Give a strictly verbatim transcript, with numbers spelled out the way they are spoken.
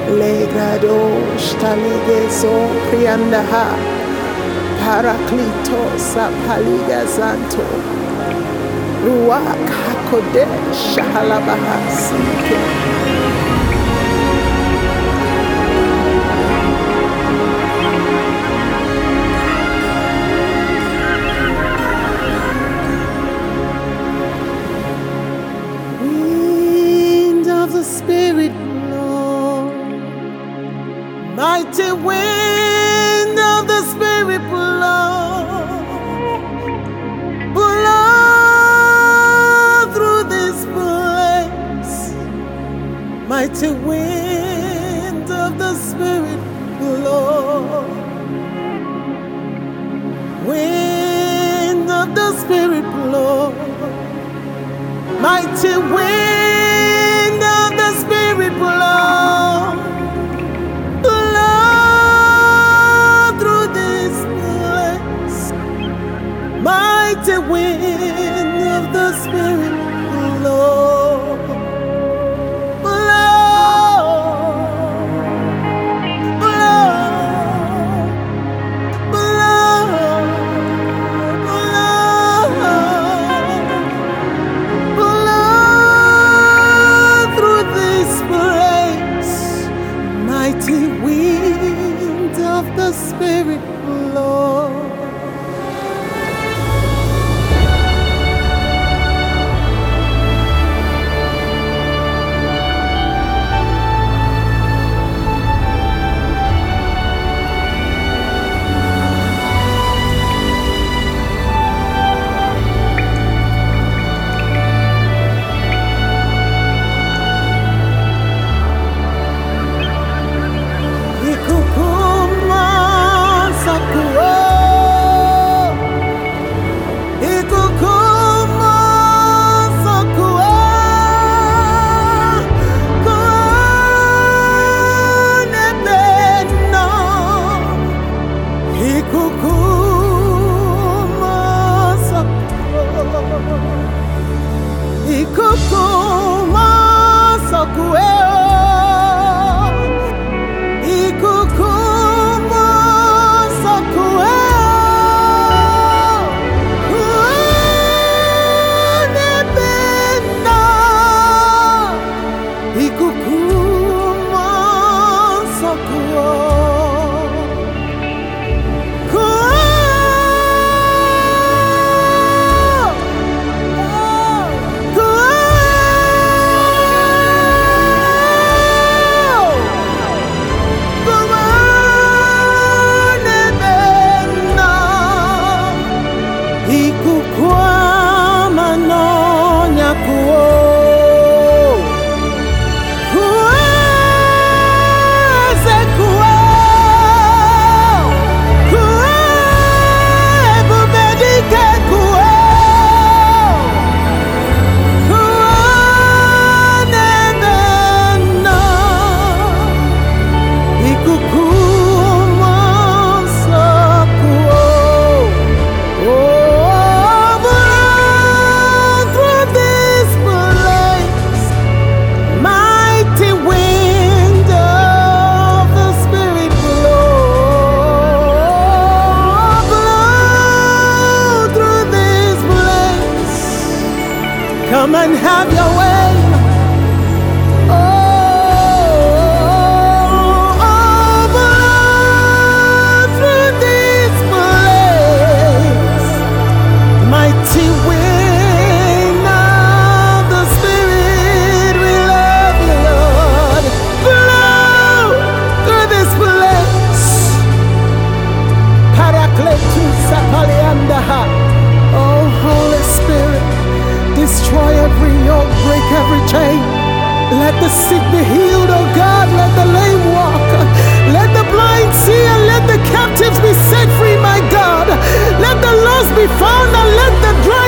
Legrados taligezo priandaha Parakletos apaliga zanto Ruach hakodesh halabahasike. Spirit blow, mighty wind of the Spirit blow, blow through this place. Mighty wind of the Spirit blow, wind of the Spirit blow, mighty wind. Spirit blow, blow through this place. Mighty wind of the Spirit blow, blow, blow, blow, blow through this place. Mighty wind of the Spirit blow. Come and have your way. Oh, oh, blow through this place. Mighty wind of the Spirit, we love you, Lord. Blow through this place. Parakletus apaliandaha. Oh, Holy Spirit, destroy every yoke, break every chain. Let the sick be healed, oh God. Let the lame walk. Let the blind see and let the captives be set free, my God. Let the lost be found and let the dry